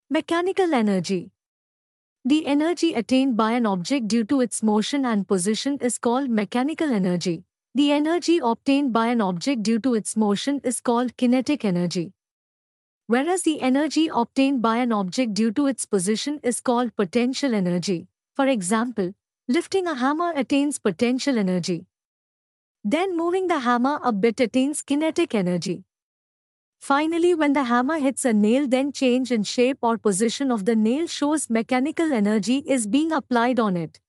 Mechanical energy. The energy attained by an object due to its motion and position is called mechanical energy. The energy obtained by an object due to its motion is called kinetic energy. Whereas the energy obtained by an object due to its position is called potential energy. For example, lifting a hammer attains potential energy. Then moving the hammer a bit attains kinetic energy. Finally, when the hammer hits a nail, then change in shape or position of the nail shows mechanical energy is being applied on it.